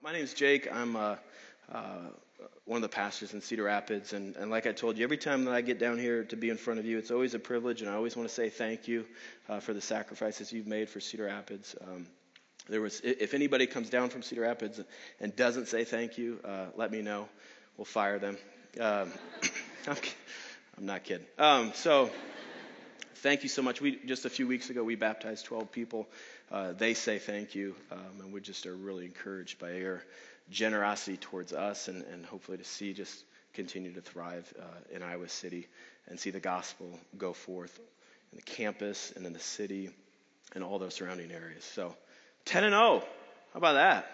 My name's Jake. I'm one of the pastors in Cedar Rapids, and like I told you, every time that I get down here to be in front of you, it's always a privilege, and I always want to say thank you for the sacrifices you've made for Cedar Rapids. If anybody comes down from Cedar Rapids and doesn't say thank you, let me know. We'll fire them. I'm not kidding. So thank you so much. Just a few weeks ago, we baptized 12 people. They say thank you, and we just are really encouraged by your generosity towards us, and hopefully to see just continue to thrive in Iowa City and see the gospel go forth in the campus and in the city and all those surrounding areas. So 10-0. How about that?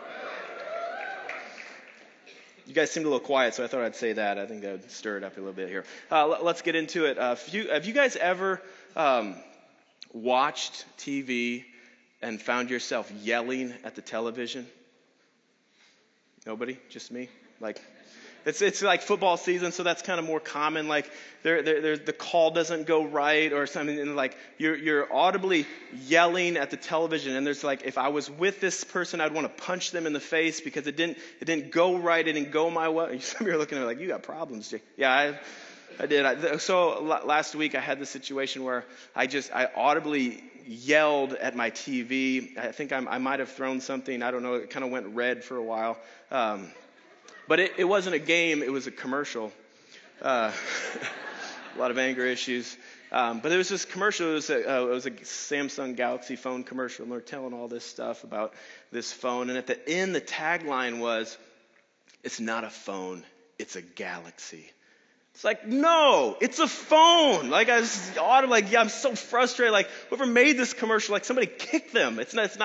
You guys seemed a little quiet, so I thought I'd say that. I think that would stir it up a little bit here. Let's get into it. Have you guys ever watched TV and found yourself yelling at the television? Nobody? Just me? Like, it's like football season, so that's kind of more common. Like, the call doesn't go right or something, and like you're audibly yelling at the television. And there's like, if I was with this person, I'd want to punch them in the face because it didn't go right, it didn't go my way. Some of you are looking at me like, you got problems, Jake. Yeah, I did. So last week I had this situation where I audibly yelled at my TV. I think I might have thrown something. I don't know. It kind of went red for a while. But it wasn't a game. It was a commercial. A lot of anger issues. But there was this commercial. It was a Samsung Galaxy phone commercial. And they're telling all this stuff about this phone. And at the end, the tagline was, "It's not a phone. It's a galaxy." It's like, no, it's a phone. Like, I was like, yeah, I'm so frustrated. Like, whoever made this commercial, like, somebody kicked them. It's a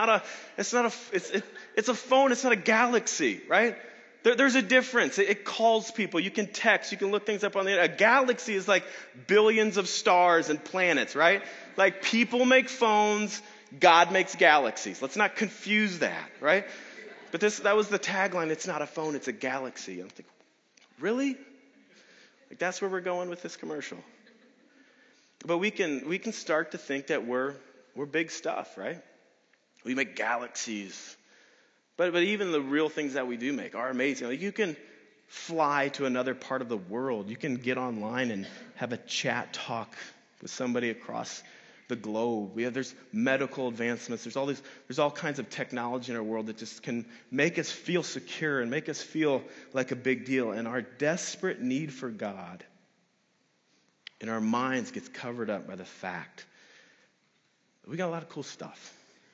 phone. It's not a galaxy, right? There's a difference. It calls people. You can text. You can look things up on the internet. A galaxy is like billions of stars and planets, right? Like, people make phones. God makes galaxies. Let's not confuse that, right? But that was the tagline. It's not a phone. It's a galaxy. I'm thinking, really? Like, that's where we're going with this commercial. But we can start to think that we're big stuff, right? We make galaxies. But even the real things that we do make are amazing. Like, you can fly to another part of the world. You can get online and have a chat talk with somebody across the globe. There's medical advancements. There's all kinds of technology in our world that just can make us feel secure and make us feel like a big deal. And our desperate need for God in our minds gets covered up by the fact that we got a lot of cool stuff.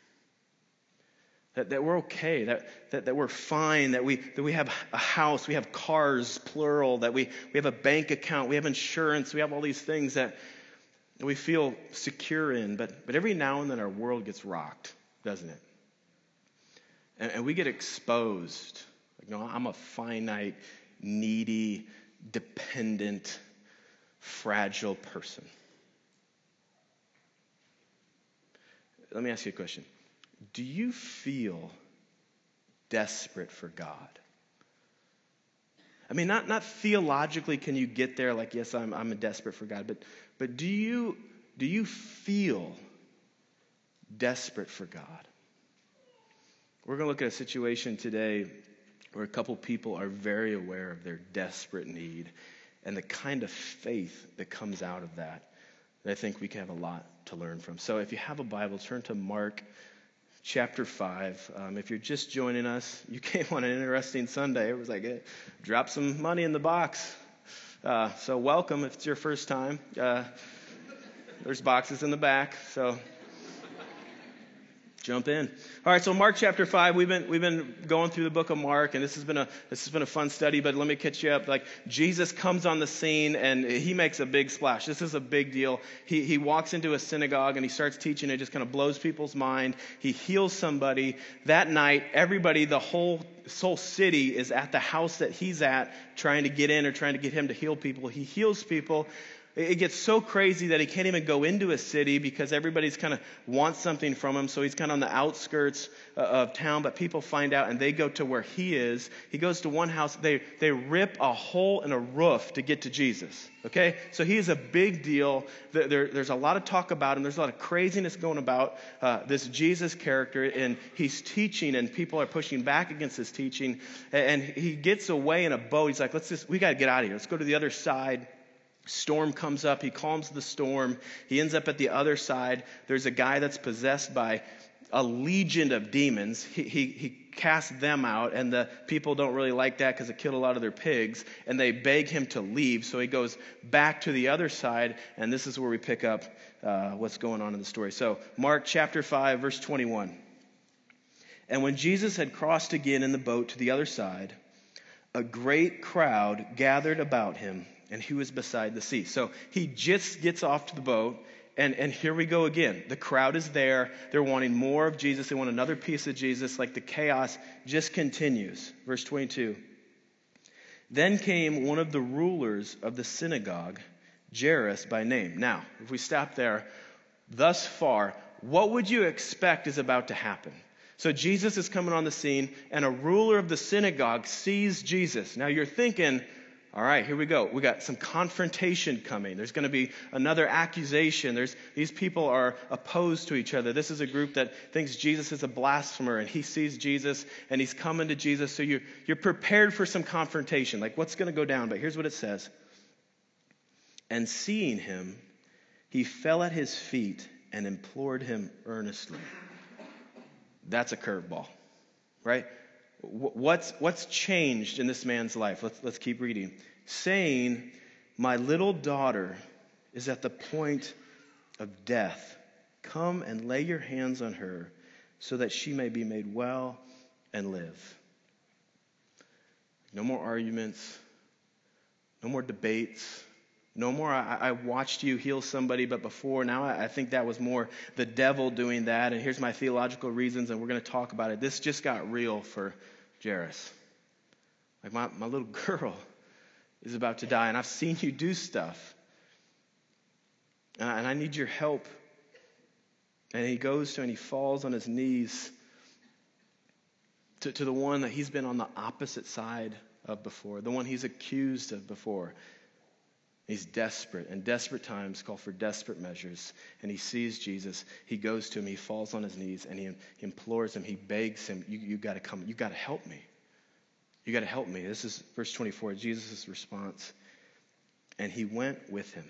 That we're okay, that we're fine, that we have a house, we have cars, plural, that we have a bank account, we have insurance, we have all these things that we feel secure in, but every now and then our world gets rocked, doesn't it? And we get exposed. Like, no, I'm a finite, needy, dependent, fragile person. Let me ask you a question. Do you feel desperate for God? I mean, not theologically can you get there like, yes, I'm desperate for God, but do you feel desperate for God? We're going to look at a situation today where a couple people are very aware of their desperate need and the kind of faith that comes out of that I think we can have a lot to learn from. So if you have a Bible, turn to Mark chapter 5. If you're just joining us, you came on an interesting Sunday. It was like, hey, drop some money in the box. So welcome if it's your first time. There's boxes in the back, so jump in. All right, so Mark chapter 5. We've been going through the book of Mark, and this has been a fun study. But let me catch you up. Like, Jesus comes on the scene, and he makes a big splash. This is a big deal. He walks into a synagogue and he starts teaching. It just kind of blows people's mind. He heals somebody. That night, everybody, the whole city is at the house that he's at, trying to get in or trying to get him to heal people. He heals people. It gets so crazy that he can't even go into a city because everybody's kind of wants something from him. So he's kind of on the outskirts of town, but people find out and they go to where he is. He goes to one house. They rip a hole in a roof to get to Jesus. Okay? So he is a big deal. There's a lot of talk about him. There's a lot of craziness going about this Jesus character, and he's teaching, and people are pushing back against his teaching. And he gets away in a boat. He's like, we got to get out of here. Let's go to the other side. Storm comes up. He calms the storm. He ends up at the other side. There's a guy that's possessed by a legion of demons. He casts them out, and the people don't really like that because it killed a lot of their pigs, and they beg him to leave. So he goes back to the other side, and this is where we pick up what's going on in the story. So Mark chapter 5, verse 21. And when Jesus had crossed again in the boat to the other side, a great crowd gathered about him, and he was beside the sea. So he just gets off to the boat, and here we go again. The crowd is there. They're wanting more of Jesus. They want another piece of Jesus. Like the chaos just continues. Verse 22. Then came one of the rulers of the synagogue, Jairus by name. Now, if we stop there, thus far, what would you expect is about to happen? So Jesus is coming on the scene, and a ruler of the synagogue sees Jesus. Now you're thinking, all right, here we go. We got some confrontation coming. There's going to be another accusation. These people are opposed to each other. This is a group that thinks Jesus is a blasphemer, and he sees Jesus, and he's coming to Jesus. So you're prepared for some confrontation, like what's going to go down. But here's what it says. And seeing him, he fell at his feet and implored him earnestly. That's a curveball, right? What's changed in this man's life? Let's keep reading. Saying, my little daughter is at the point of death. Come and lay your hands on her so that she may be made well and live. No more arguments. No more debates. No more, I watched you heal somebody, but before, now I think that was more the devil doing that, and here's my theological reasons, and we're going to talk about it. This just got real for Jairus. Like my little girl is about to die, and I've seen you do stuff, and I need your help. And he goes to and he falls on his knees to the one that he's been on the opposite side of before, the one he's accused of before. He's desperate, and desperate times call for desperate measures. And he sees Jesus. He goes to him. He falls on his knees, and he implores him. He begs him, you got to come. You got to help me. You got to help me. This is verse 24, Jesus' response. And he went with him.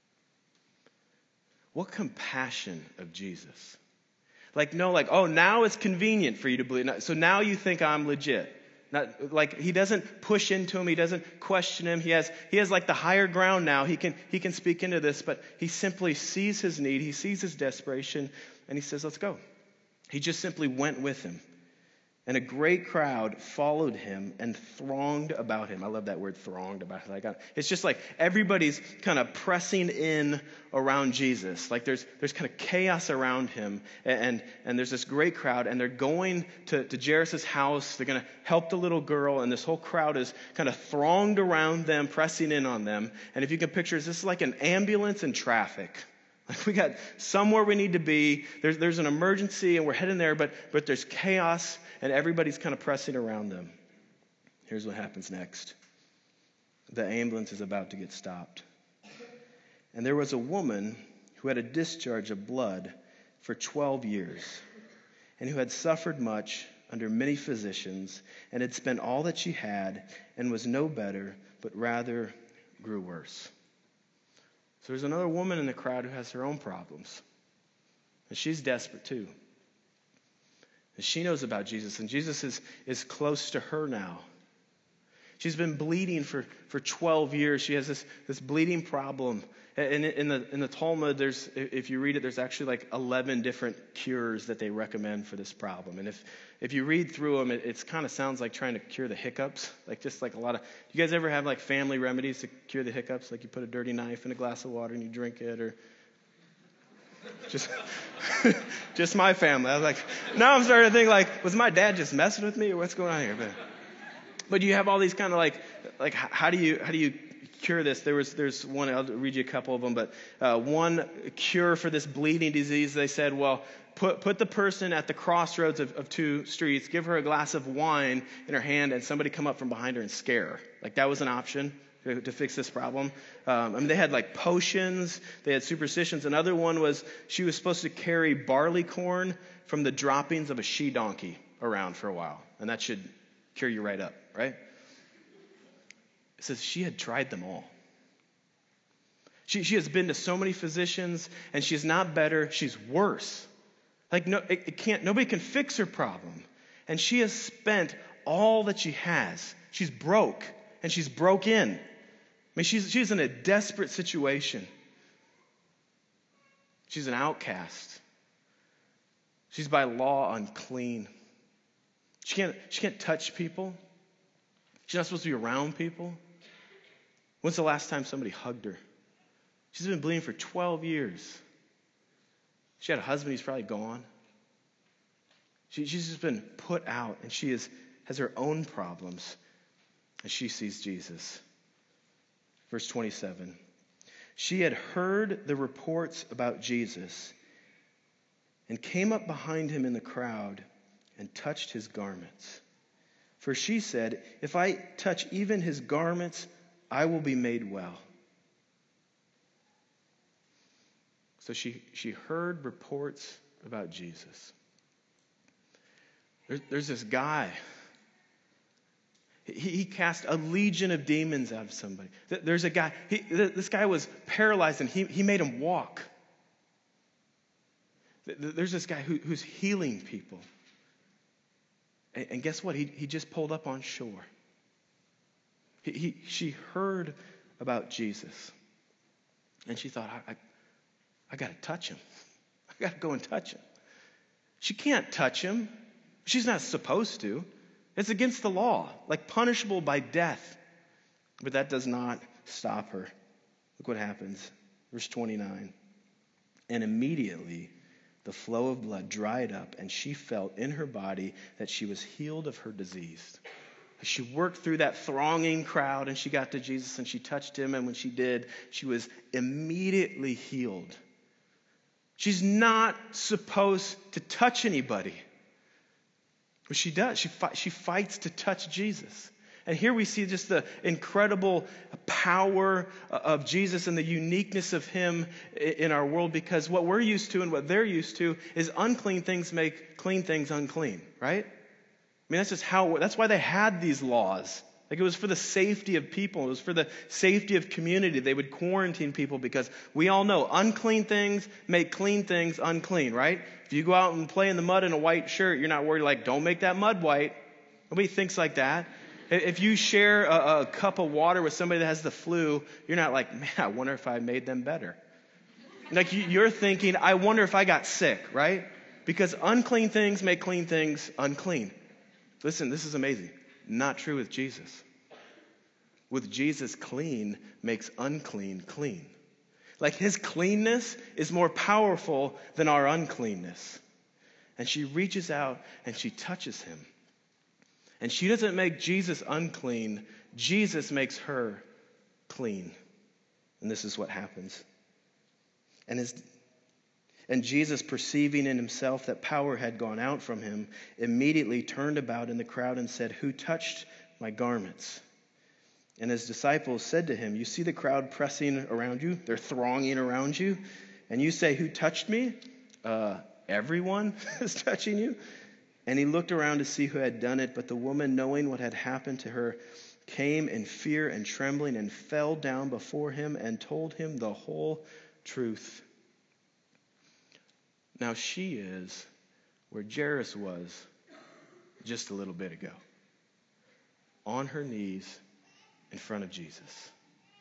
What compassion of Jesus. Oh, now it's convenient for you to believe. So now you think I'm legit. Not like he doesn't push into him. He doesn't question him. He has like the higher ground now. He can speak into this, but he simply sees his need. He sees his desperation, and he says, let's go. He just simply went with him. And a great crowd followed him and thronged about him. I love that word, thronged about him. It's just like everybody's kind of pressing in around Jesus. Like there's kind of chaos around him. And there's this great crowd. And they're going to Jairus' house. They're going to help the little girl. And this whole crowd is kind of thronged around them, pressing in on them. And if you can picture this is like an ambulance in traffic. Like we got somewhere we need to be. There's an emergency and we're heading there, but there's chaos and everybody's kind of pressing around them. Here's what happens next. The ambulance is about to get stopped. And there was a woman who had a discharge of blood for 12 years and who had suffered much under many physicians and had spent all that she had and was no better, but rather grew worse. So there's another woman in the crowd who has her own problems. And she's desperate too. And she knows about Jesus, and Jesus is close to her now. She's been bleeding for 12 years. She has this bleeding problem. And in the Talmud, if you read it, there's actually like 11 different cures that they recommend for this problem. And if you read through them, it kind of sounds like trying to cure the hiccups. Like just like a lot of, do you guys ever have like family remedies to cure the hiccups? Like you put a dirty knife in a glass of water and you drink it, or just my family. I was like, now I'm starting to think like, was my dad just messing with me, or what's going on here? But you have all these kind of like how do you cure this, there's one, I'll read you a couple of them, but one cure for this bleeding disease, they said, well, put the person at the crossroads of two streets, give her a glass of wine in her hand, and somebody come up from behind her and scare her. Like, that was an option to fix this problem. They had like potions, they had superstitions. Another one was she was supposed to carry barley corn from the droppings of a she-donkey around for a while, and that should cure you right up, right? It says she had tried them all. She has been to so many physicians, and she's not better, she's worse. Like, no, nobody can fix her problem. And she has spent all that she has. She's broke, and she's broke in. I mean, she's in a desperate situation. She's an outcast. She's by law unclean. She can't touch people. She's not supposed to be around people. When's the last time somebody hugged her? She's been bleeding for 12 years. She had a husband, he's probably gone. She's just been put out, and she has her own problems as she sees Jesus. Verse 27. She had heard the reports about Jesus and came up behind him in the crowd and touched his garments. For she said, if I touch even his garments, I will be made well. So she heard reports about Jesus. There's this guy. He cast a legion of demons out of somebody. There's a guy. This guy was paralyzed, and he made him walk. There's this guy who's healing people. And guess what? He just pulled up on shore. She heard about Jesus. And she thought, I got to touch him. I got to go and touch him. She can't touch him. She's not supposed to. It's against the law, like punishable by death. But that does not stop her. Look what happens. Verse 29. And immediately the flow of blood dried up, and she felt in her body that she was healed of her disease. She worked through that thronging crowd, and she got to Jesus, and she touched him, and when she did, she was immediately healed. She's not supposed to touch anybody. But she does. She fights to touch Jesus. And here we see just the incredible power of Jesus and the uniqueness of him in our world, because what we're used to and what they're used to is unclean things make clean things unclean, right? I mean, that's why they had these laws. Like, it was for the safety of people. It was for the safety of community. They would quarantine people because we all know unclean things make clean things unclean, right? If you go out and play in the mud in a white shirt, you're not worried like, don't make that mud white. Nobody thinks like that. If you share a cup of water with somebody that has the flu, you're not like, man, I wonder if I made them better. Like, you're thinking, I wonder if I got sick, right? Because unclean things make clean things unclean. Listen, this is amazing. Not true with Jesus. With Jesus, clean makes unclean clean. Like, his cleanness is more powerful than our uncleanness. And she reaches out and she touches him. And she doesn't make Jesus unclean. Jesus makes her clean. And this is what happens. And Jesus, perceiving in himself that power had gone out from him, immediately turned about in the crowd and said, who touched my garments? And his disciples said to him, you see the crowd pressing around you? They're thronging around you. And you say, who touched me? Everyone is touching you. And he looked around to see who had done it. But the woman, knowing what had happened to her, came in fear and trembling and fell down before him and told him the whole truth. Now she is where Jairus was just a little bit ago, on her knees in front of Jesus.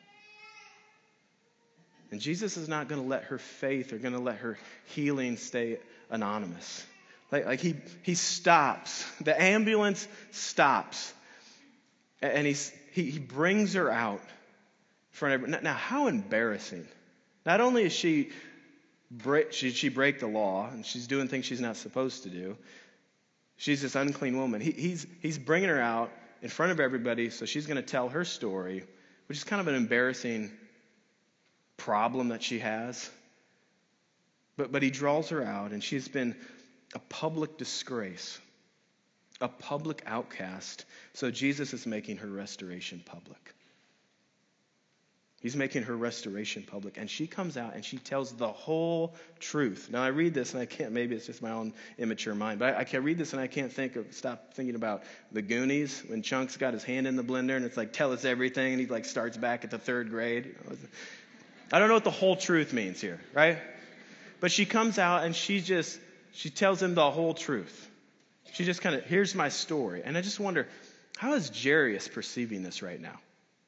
And Jesus is not going to let her faith or going to let her healing stay anonymous. Like he stops. The ambulance stops. And he brings her out in front of everyone. Now, how embarrassing. Not only is she break the law, and she's doing things she's not supposed to do. She's this unclean woman. He's bringing her out in front of everybody, so she's going to tell her story which is kind of an embarrassing problem that she has. But he draws her out, and she's been a public disgrace, a public outcast. So Jesus is making her restoration public. He's making her restoration public. And she comes out and she tells the whole truth. Now I read this and I can't, maybe it's just my own immature mind, but I can read this and I can't stop thinking about the Goonies when Chunk's got his hand in the blender and it's like, tell us everything. And he like starts back at the 3rd grade. I don't know what the whole truth means here, right? But she comes out and she tells him the whole truth. She just kind of, here's my story. And I just wonder, how is Jairus perceiving this right now?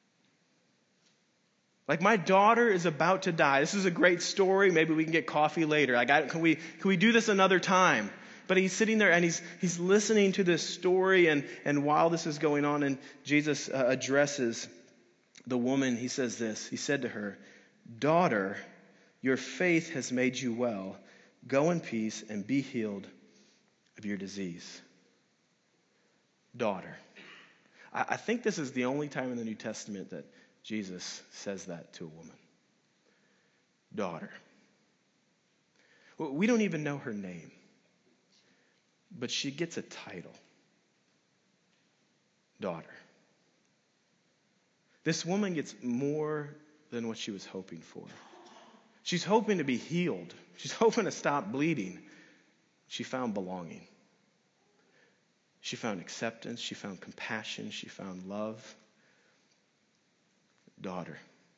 Like, my daughter is about to die. This is a great story. Maybe we can get coffee later. Can we do this another time? But he's sitting there and he's listening to this story. And while this is going on and Jesus addresses the woman, he says this. He said to her, "Daughter, your faith has made you well. Go in peace and be healed of your disease." Daughter. I think this is the only time in the New Testament that Jesus says that to a woman. Daughter. We don't even know her name, but she gets a title. Daughter. This woman gets more than what she was hoping for. She's hoping to be healed. She's hoping to stop bleeding. She found belonging. She found acceptance. She found compassion. She found love. Daughter.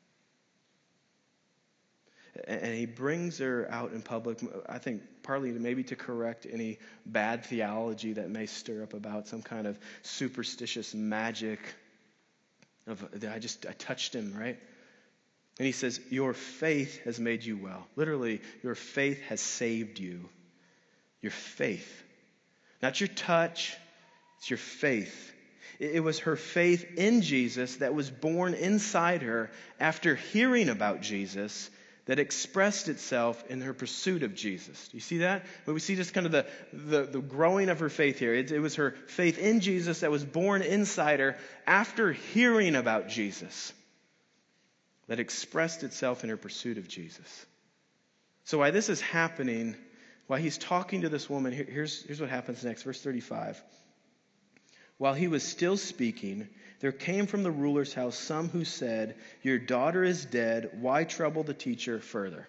And he brings her out in public, I think partly maybe to correct any bad theology that may stir up about some kind of superstitious magic of, I touched him, right? And he says, your faith has made you well. Literally, your faith has saved you. Your faith. Not your touch, it's your faith. It was her faith in Jesus that was born inside her after hearing about Jesus that expressed itself in her pursuit of Jesus. Do you see that? But we see just kind of the growing of her faith here. It was her faith in Jesus that was born inside her after hearing about Jesus that expressed itself in her pursuit of Jesus. So while this is happening, while he's talking to this woman, here's what happens next. Verse 35. While he was still speaking, there came from the ruler's house some who said, "Your daughter is dead. Why trouble the teacher further?"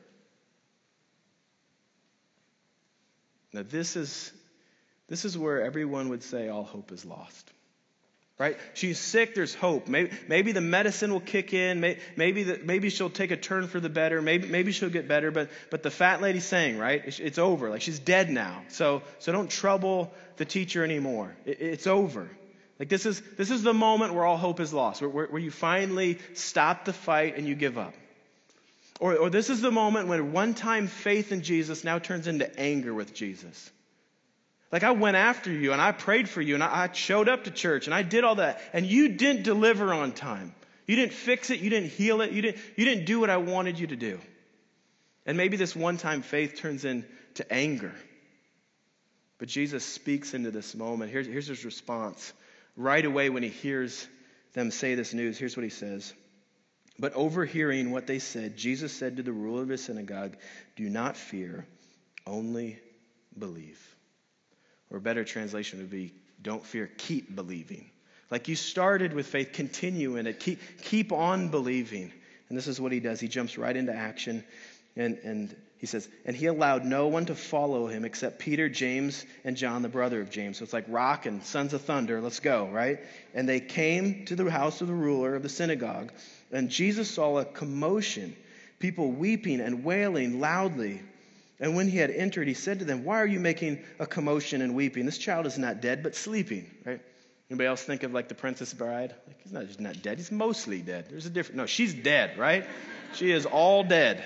Now this is where everyone would say all hope is lost. Right? She's sick, there's hope. Maybe the medicine will kick in. Maybe she'll take a turn for the better. Maybe she'll get better. But the fat lady's saying, right? It's over. Like, she's dead now. So don't trouble the teacher anymore. It's over. Like, this is the moment where all hope is lost, where you finally stop the fight and you give up. Or this is the moment when one-time faith in Jesus now turns into anger with Jesus. Like, I went after you and I prayed for you and I showed up to church and I did all that and you didn't deliver on time. You didn't fix it. You didn't heal it. You didn't do what I wanted you to do. And maybe this one-time faith turns into anger. But Jesus speaks into this moment. Here's his response. Right away when he hears them say this news, here's what he says. But overhearing what they said, Jesus said to the ruler of the synagogue, "Do not fear, only believe." Or a better translation would be, don't fear, keep believing. Like, you started with faith, continue in it. Keep on believing. And this is what he does. He jumps right into action. And he says, and he allowed no one to follow him except Peter, James, and John, the brother of James. So it's like rock and sons of thunder. Let's go, right? And they came to the house of the ruler of the synagogue. And Jesus saw a commotion, people weeping and wailing loudly. And when he had entered, he said to them, "Why are you making a commotion and weeping? This child is not dead, but sleeping." Right? Anybody else think of like the Princess Bride? Like, he's not just not dead, he's mostly dead. There's a difference. No, she's dead, right? She is all dead.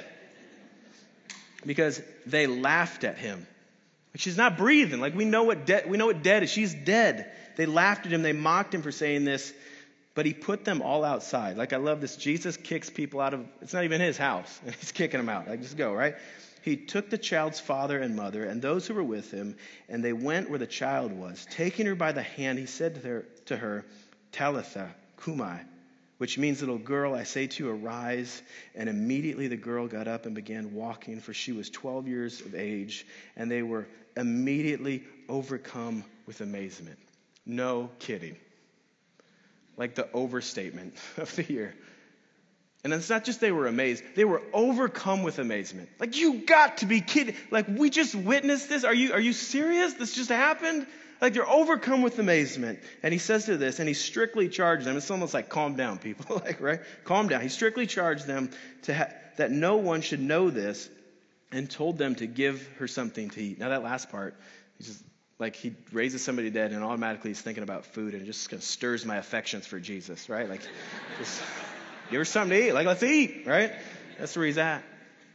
Because they laughed at him. Like, she's not breathing. Like, we know what dead is. She's dead. They laughed at him. They mocked him for saying this. But he put them all outside. Like, I love this. Jesus kicks people out of, it's not even his house. And he's kicking them out. Like, just go, right? He took the child's father and mother and those who were with him, and they went where the child was. Taking her by the hand, he said to her, "Talitha cumi," which means, little girl, I say to you, arise. And immediately the girl got up and began walking, for she was 12 years of age, and they were immediately overcome with amazement. No kidding. Like the overstatement of the year. And it's not just they were amazed, they were overcome with amazement. Like, you got to be kidding. Like, we just witnessed this. Are you serious? This just happened? Like, they're overcome with amazement. And he says to this, and he strictly charged them. It's almost like, calm down, people. Like, right? Calm down. He strictly charged them that no one should know this, and told them to give her something to eat. Now, that last part, he's just like, he raises somebody dead, and automatically he's thinking about food, and it just kind of stirs my affections for Jesus, right? Like, just give her something to eat. Like, let's eat, right? That's where he's at.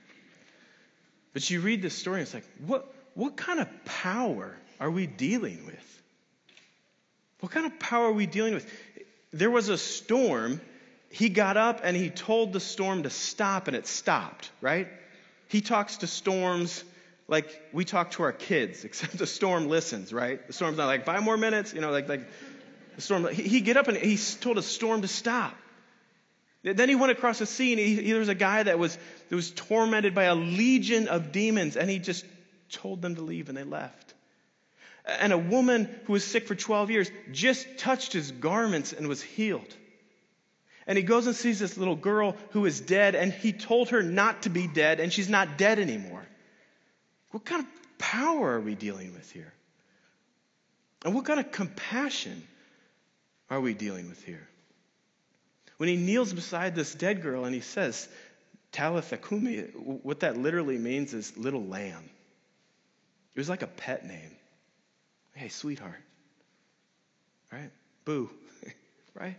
But you read this story, and it's like, what kind of power are we dealing with? What kind of power are we dealing with? There was a storm. He got up and he told the storm to stop, and it stopped, right? He talks to storms like we talk to our kids, except the storm listens, right? The storm's not like 5 more minutes, like the storm. He get up and he told a storm to stop. Then he went across the sea, and there was a guy that was tormented by a legion of demons, and he just told them to leave, and they left. And a woman who was sick for 12 years just touched his garments and was healed. And he goes and sees this little girl who is dead, and he told her not to be dead, and she's not dead anymore. What kind of power are we dealing with here? And what kind of compassion are we dealing with here? When he kneels beside this dead girl and he says, Talitha Kumi, what that literally means is little lamb. It was like a pet name. Hey, sweetheart. Right? Boo. Right?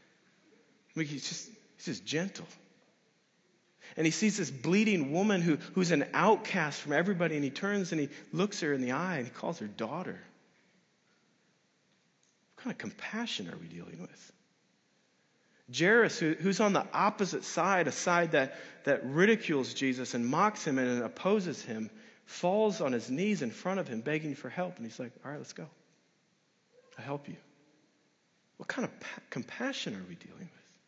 I mean, he's just gentle. And he sees this bleeding woman who's an outcast from everybody, and he turns and he looks her in the eye and he calls her daughter. What kind of compassion are we dealing with? Jairus, who's on the opposite side, a side that ridicules Jesus and mocks him and opposes him, falls on his knees in front of him, begging for help. And he's like, all right, let's go. I'll help you. What kind of compassion are we dealing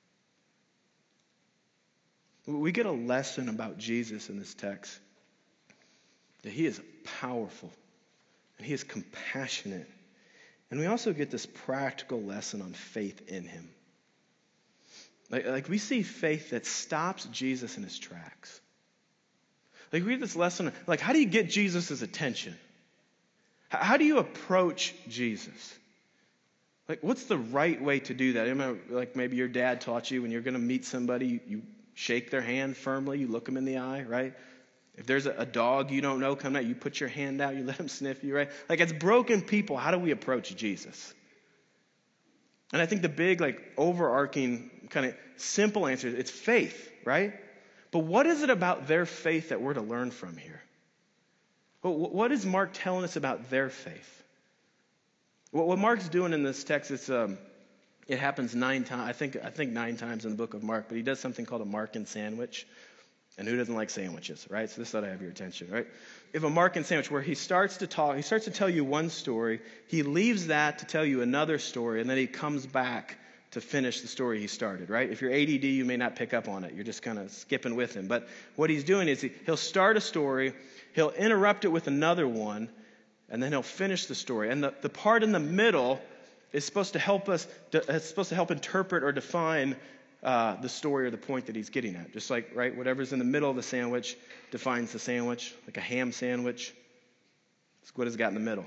with? We get a lesson about Jesus in this text, that he is powerful and he is compassionate. And we also get this practical lesson on faith in him. Like we see faith that stops Jesus in his tracks. Like, we read this lesson, like, how do you get Jesus' attention? How do you approach Jesus? Like, what's the right way to do that? I remember, like, maybe your dad taught you when you're going to meet somebody, you shake their hand firmly, you look them in the eye, right? If there's a dog you don't know coming out, you put your hand out, you let him sniff you, right? Like, as broken people, how do we approach Jesus? And I think the big, overarching kind of simple answer is it's faith, right? But what is it about their faith that we're to learn from here? What is Mark telling us about their faith? What Mark's doing in this text is it happens 9 times. I think 9 times in the book of Mark, but he does something called a Markan sandwich. And who doesn't like sandwiches, right? So this ought to have your attention, right? If a Markan sandwich where he starts to tell you one story, he leaves that to tell you another story, and then he comes back to finish the story he started, right? If you're ADD, you may not pick up on it. You're just kind of skipping with him. But what he's doing is he'll start a story, he'll interrupt it with another one, and then he'll finish the story. And the part in the middle is supposed to help interpret or define the story or the point that he's getting at. Just like, right, whatever's in the middle of the sandwich defines the sandwich, like a ham sandwich. So what has it got in the middle?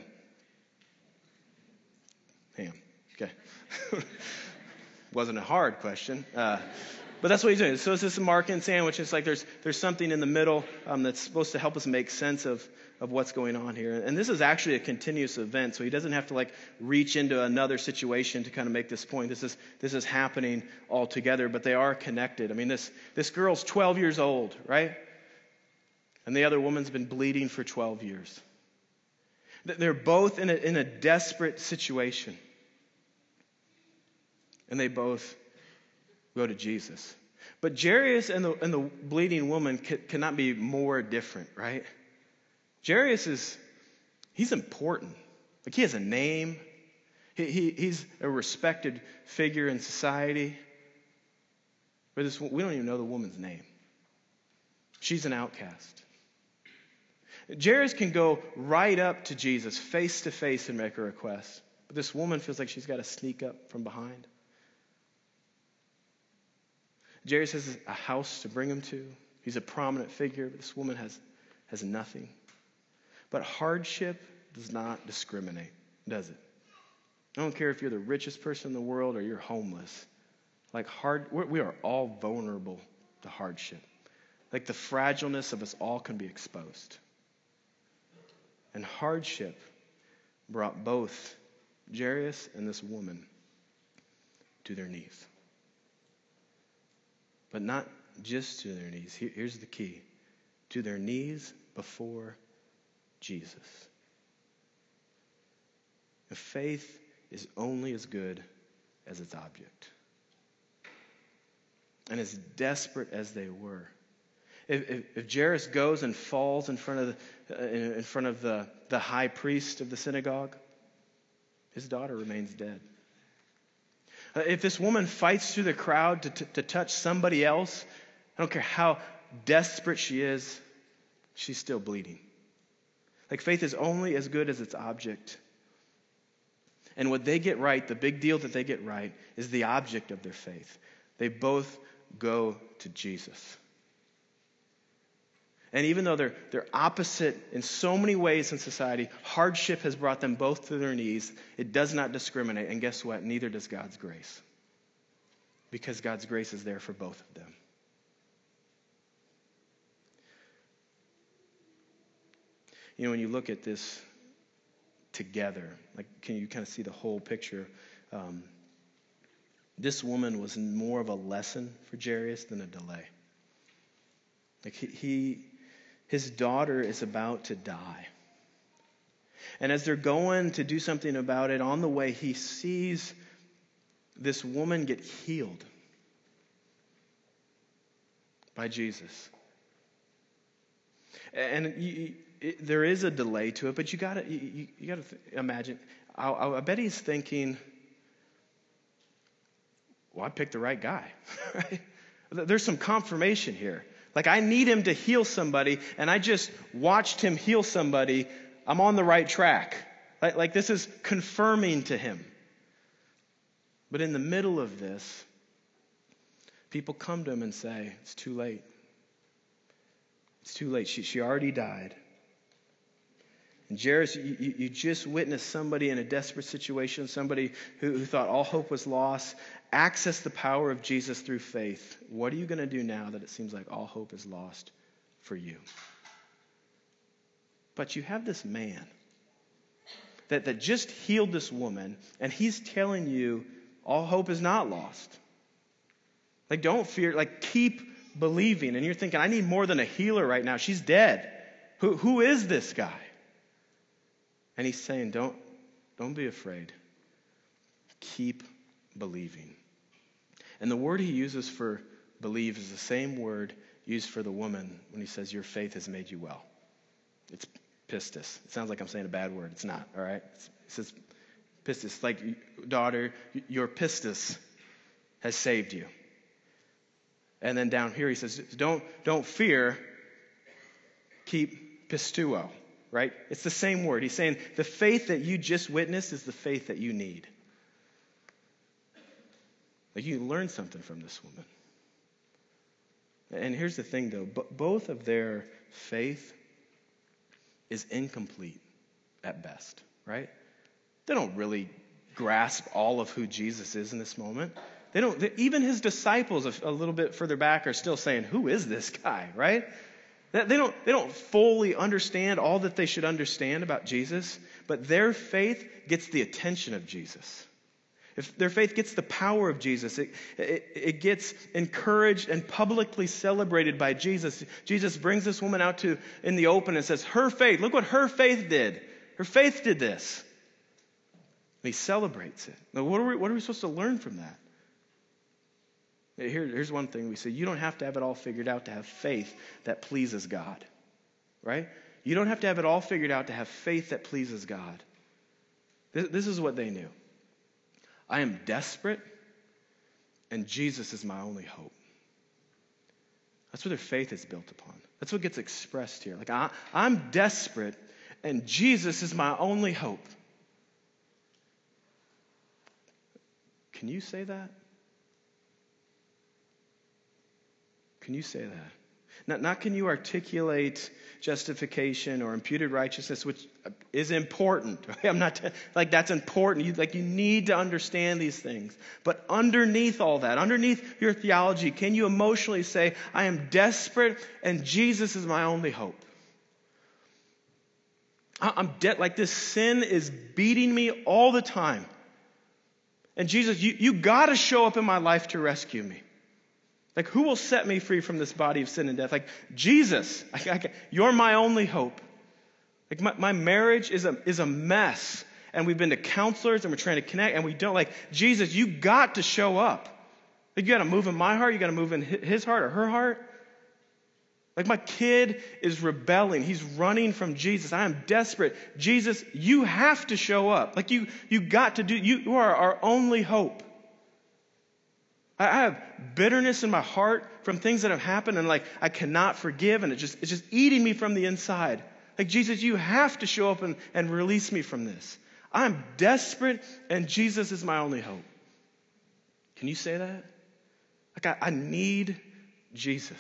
Ham. Okay. Wasn't a hard question. But that's what he's doing. So it's this Markan sandwich. It's like there's something in the middle that's supposed to help us make sense of what's going on here. And this is actually a continuous event, so he doesn't have to reach into another situation to kind of make this point. This is happening all together, but they are connected. I mean, this girl's 12 years old, right? And the other woman's been bleeding for 12 years. They're both in a desperate situation. And they both go to Jesus. But Jairus and the bleeding woman cannot be more different, right? Jairus he's important. Like, he has a name. He's a respected figure in society. We don't even know the woman's name. She's an outcast. Jairus can go right up to Jesus face to face and make a request. But this woman feels like she's got to sneak up from behind. Jairus has a house to bring him to. He's a prominent figure, but this woman has nothing. But hardship does not discriminate, does it? I don't care if you're the richest person in the world or you're homeless. We are all vulnerable to hardship. Like the fragileness of us all can be exposed. And hardship brought both Jairus and this woman to their knees. But not just to their knees. Here's the key. To their knees before Jesus. And faith is only as good as its object. And as desperate as they were, if Jairus goes and falls in front of the high priest of the synagogue, his daughter remains dead. If this woman fights through the crowd to touch somebody else, I don't care how desperate she is, she's still bleeding. Like faith is only as good as its object. And what they get right, the big deal that they get right, is the object of their faith. They both go to Jesus. And even though they're opposite in so many ways in society, hardship has brought them both to their knees. It does not discriminate. And guess what? Neither does God's grace. Because God's grace is there for both of them. You know, when you look at this together, can you kind of see the whole picture? This woman was more of a lesson for Jairus than a delay. His daughter is about to die. And as they're going to do something about it, on the way, he sees this woman get healed by Jesus. And there is a delay to it, but you gotta imagine. I bet he's thinking, well, I picked the right guy. Right? There's some confirmation here. Like, I need him to heal somebody, and I just watched him heal somebody. I'm on the right track. Like this is confirming to him. But in the middle of this, people come to him and say, it's too late. It's too late. She already died. And Jairus, you just witnessed somebody in a desperate situation, somebody who thought all hope was lost, access the power of Jesus through faith. What are you going to do now that it seems like all hope is lost for you? But you have this man that just healed this woman, and he's telling you all hope is not lost. Like, don't fear. Like, keep believing. And you're thinking, I need more than a healer right now. She's dead. Who is this guy? And he's saying, don't be afraid. Keep believing. And the word he uses for believe is the same word used for the woman when he says, your faith has made you well. It's pistis. It sounds like I'm saying a bad word. It's not, all right? It says pistis, like, daughter, your pistis has saved you. And then down here he says, don't fear, keep pistuo. Right? It's the same word. He's saying the faith that you just witnessed is the faith that you need. Like, you learn something from this woman. And here's the thing, though. Both of their faith is incomplete at best, right? They don't really grasp all of who Jesus is in this moment. Even his disciples a little bit further back are still saying, who is this guy, right? They don't fully understand all that they should understand about Jesus, but their faith gets the attention of Jesus. If their faith gets the power of Jesus, it gets encouraged and publicly celebrated by Jesus. Jesus brings this woman out in the open and says, her faith, look what her faith did. Her faith did this. And he celebrates it. Now, what are we supposed to learn from that? Here's one thing we say. You don't have to have it all figured out to have faith that pleases God. Right? You don't have to have it all figured out to have faith that pleases God. This is what they knew. I am desperate, and Jesus is my only hope. That's what their faith is built upon. That's what gets expressed here. Like, I'm desperate, and Jesus is my only hope. Can you say that? Can you say that? Not can you articulate justification or imputed righteousness, which is important. Right? I'm not like that's important. You need to understand these things. But underneath all that, underneath your theology, can you emotionally say, I am desperate and Jesus is my only hope? I'm dead. Like this sin is beating me all the time. And Jesus, you got to show up in my life to rescue me. Like, who will set me free from this body of sin and death? Like, Jesus, you're my only hope. Like, my marriage is a mess. And we've been to counselors and we're trying to connect and we don't. Like, Jesus, you got to show up. Like, you got to move in my heart. You got to move in his heart or her heart. Like, my kid is rebelling. He's running from Jesus. I am desperate. Jesus, you have to show up. Like, you got to do, you are our only hope. I have bitterness in my heart from things that have happened and like I cannot forgive and it's just eating me from the inside. Like, Jesus, you have to show up and release me from this. I'm desperate and Jesus is my only hope. Can you say that? Like, I need Jesus.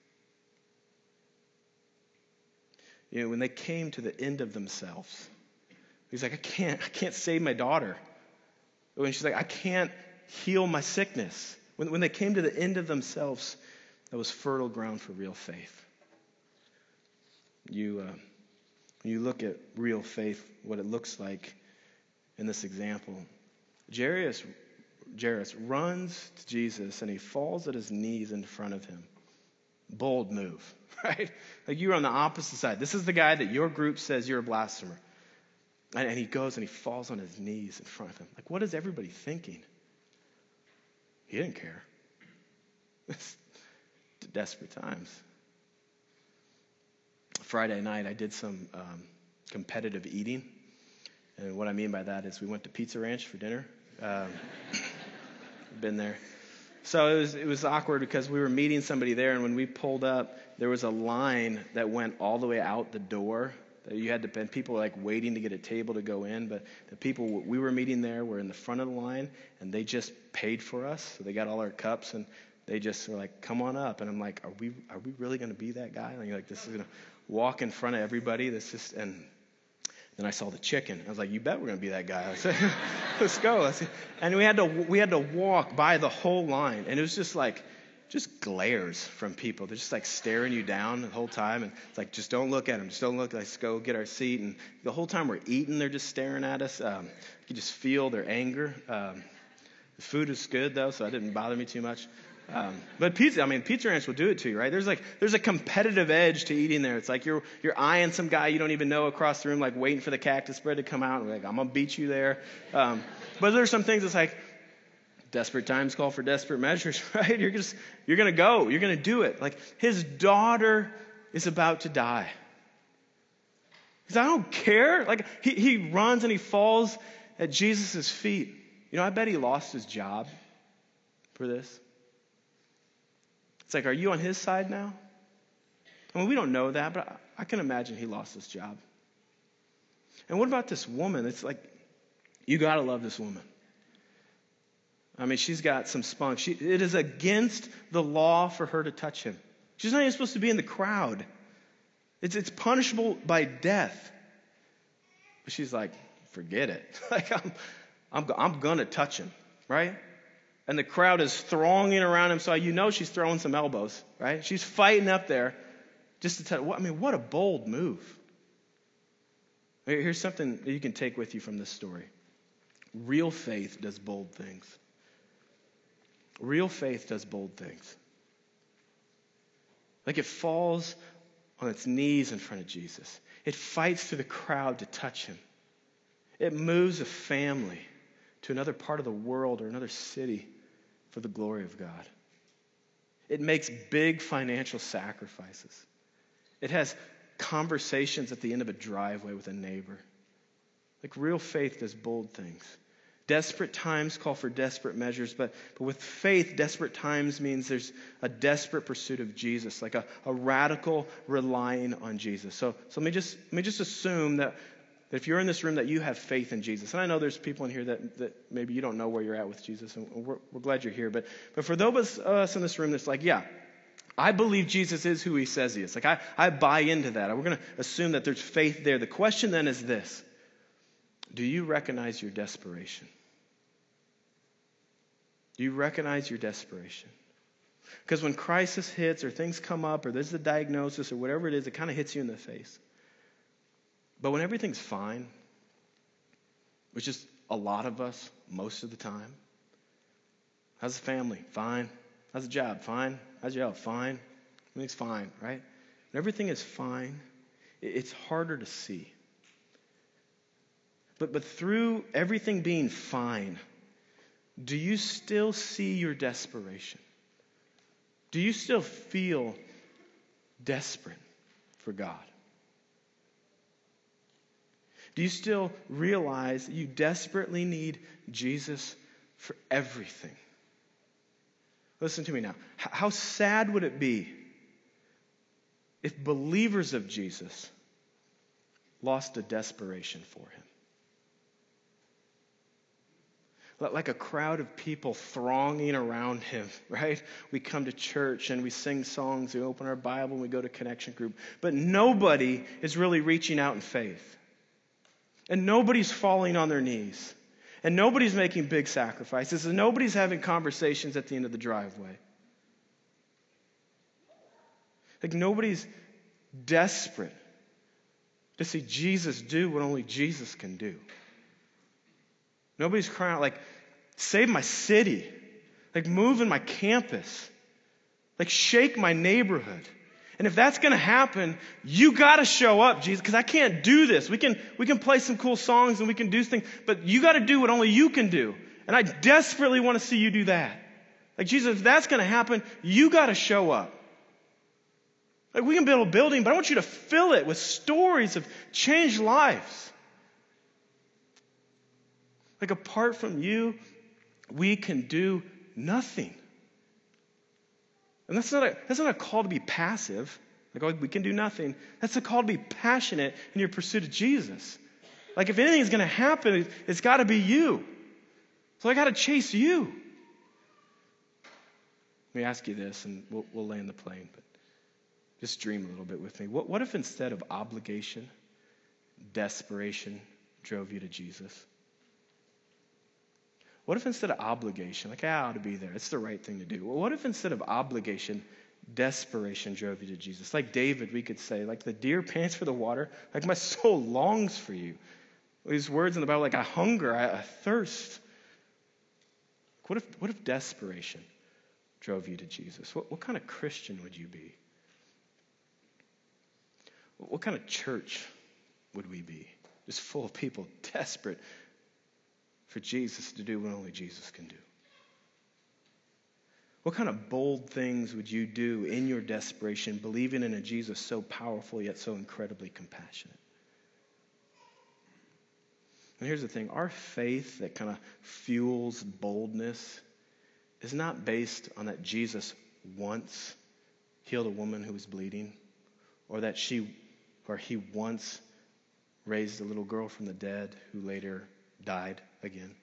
You know, when they came to the end of themselves, he's like, I can't save my daughter. When she's like, I can't heal my sickness. When they came to the end of themselves, that was fertile ground for real faith. You look at real faith, what it looks like in this example. Jairus runs to Jesus and he falls at his knees in front of him. Bold move, right? Like, you're on the opposite side. This is the guy that your group says you're a blasphemer. And he goes and he falls on his knees in front of him. Like, what is everybody thinking? He didn't care. It's desperate times. Friday night, I did some competitive eating. And what I mean by that is we went to Pizza Ranch for dinner. Been there. So it was awkward because we were meeting somebody there, and when we pulled up, there was a line that went all the way out the door. That you had to, and people were like waiting to get a table to go in, but the people we were meeting there were in the front of the line, and they just paid for us. So they got all our cups, and they just were like, "Come on up." And I'm like, "Are we really going to be that guy? Like this is going to walk in front of everybody? And then I saw the chicken. I was like, "You bet we're going to be that guy." I said, "Let's go." And we had to walk by the whole line, and it was just glares from people. They're just like staring you down the whole time. And it's like, just don't look at them. Just don't look. Let's go get our seat. And the whole time we're eating, they're just staring at us. You just feel their anger. The food is good, though, so it didn't bother me too much. But Pizza Ranch will do it to you, right? There's a competitive edge to eating there. It's like you're eyeing some guy you don't even know across the room, like waiting for the cactus bread to come out. And like, I'm going to beat you there. But there's some things that's like, desperate times call for desperate measures, right? You're going to go. You're going to do it. Like, his daughter is about to die. Because I don't care. Like, he runs and he falls at Jesus' feet. You know, I bet he lost his job for this. It's like, are you on his side now? I mean, we don't know that, but I can imagine he lost his job. And what about this woman? It's like, you got to love this woman. I mean, she's got some spunk. It is against the law for her to touch him. She's not even supposed to be in the crowd. It's punishable by death. But she's like, forget it. Like, I'm gonna touch him, right? And the crowd is thronging around him, so you know she's throwing some elbows, right? She's fighting up there just to touch. I mean, what a bold move. Here's something that you can take with you from this story. Real faith does bold things. Real faith does bold things. Like, it falls on its knees in front of Jesus. It fights through the crowd to touch him. It moves a family to another part of the world or another city for the glory of God. It makes big financial sacrifices. It has conversations at the end of a driveway with a neighbor. Like, real faith does bold things. Desperate times call for desperate measures, but with faith, desperate times means there's a desperate pursuit of Jesus, like a radical relying on Jesus. So let me just assume that if you're in this room that you have faith in Jesus. And I know there's people in here that maybe you don't know where you're at with Jesus, and we're glad you're here. But for those of us in this room that's like, yeah, I believe Jesus is who he says he is. Like I buy into that. We're going to assume that there's faith there. The question then is this: do you recognize your desperation? Do you recognize your desperation? Because when crisis hits or things come up or there's a diagnosis or whatever it is, it kind of hits you in the face. But when everything's fine, which is a lot of us most of the time, how's the family? Fine. How's the job? Fine. How's your health? Fine. Everything's fine, right? When everything is fine, it's harder to see. But through everything being fine, do you still see your desperation? Do you still feel desperate for God? Do you still realize that you desperately need Jesus for everything? Listen to me now. How sad would it be if believers of Jesus lost a desperation for him? Like a crowd of people thronging around him, right? We come to church and we sing songs, we open our Bible, and we go to connection group. But nobody is really reaching out in faith. And nobody's falling on their knees. And nobody's making big sacrifices. And nobody's having conversations at the end of the driveway. Like nobody's desperate to see Jesus do what only Jesus can do. Nobody's crying out like, save my city. Like move in my campus. Like shake my neighborhood. And if that's going to happen, you got to show up, Jesus, because I can't do this. We can play some cool songs and we can do things, but you got to do what only you can do. And I desperately want to see you do that. Like, Jesus, if that's going to happen, you got to show up. Like, we can build a building, but I want you to fill it with stories of changed lives. Like, apart from you, we can do nothing. And that's not a call to be passive. Like, oh, we can do nothing. That's a call to be passionate in your pursuit of Jesus. Like, if anything's going to happen, it's got to be you. So I got to chase you. Let me ask you this, and we'll land the plane. But just dream a little bit with me. What if instead of obligation, desperation drove you to Jesus? What if instead of obligation, like I ought to be there, it's the right thing to do. Well, what if instead of obligation, desperation drove you to Jesus? Like David, we could say, like the deer pants for the water, like my soul longs for you. These words in the Bible, like I hunger, I thirst. What if desperation drove you to Jesus? What kind of Christian would you be? What kind of church would we be? Just full of people desperate for Jesus to do what only Jesus can do. What kind of bold things would you do in your desperation, believing in a Jesus so powerful yet so incredibly compassionate? And here's the thing. Our faith that kind of fuels boldness is not based on that Jesus once healed a woman who was bleeding, or that he once raised a little girl from the dead who later died again.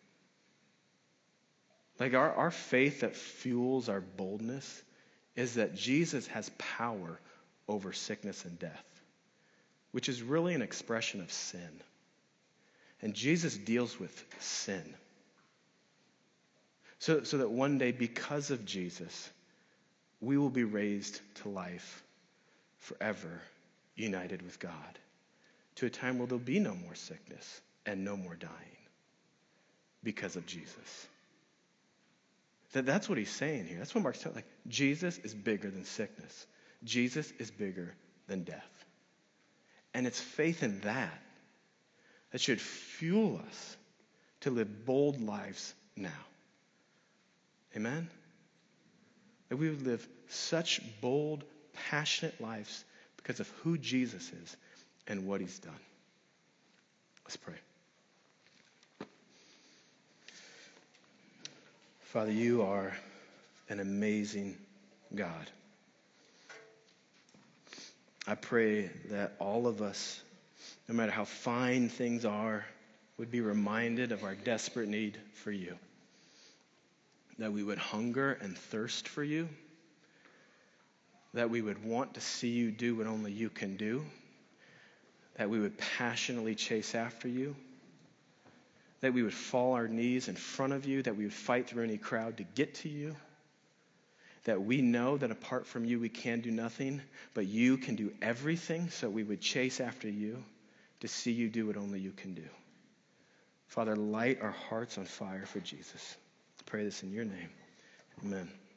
Like our faith that fuels our boldness is that Jesus has power over sickness and death, which is really an expression of sin. And Jesus deals with sin. So that one day, because of Jesus, we will be raised to life forever, united with God, to a time where there'll be no more sickness and no more dying because of Jesus. That's what he's saying here. That's what Mark's telling. Like, Jesus is bigger than sickness. Jesus is bigger than death. And it's faith in that should fuel us to live bold lives now. Amen? That we would live such bold, passionate lives because of who Jesus is and what he's done. Let's pray. Father, you are an amazing God. I pray that all of us, no matter how fine things are, would be reminded of our desperate need for you. That we would hunger and thirst for you. That we would want to see you do what only you can do. That we would passionately chase after you. That we would fall our knees in front of you. That we would fight through any crowd to get to you. That we know that apart from you we can do nothing, but you can do everything, so we would chase after you to see you do what only you can do. Father, light our hearts on fire for Jesus. I pray this in your name. Amen.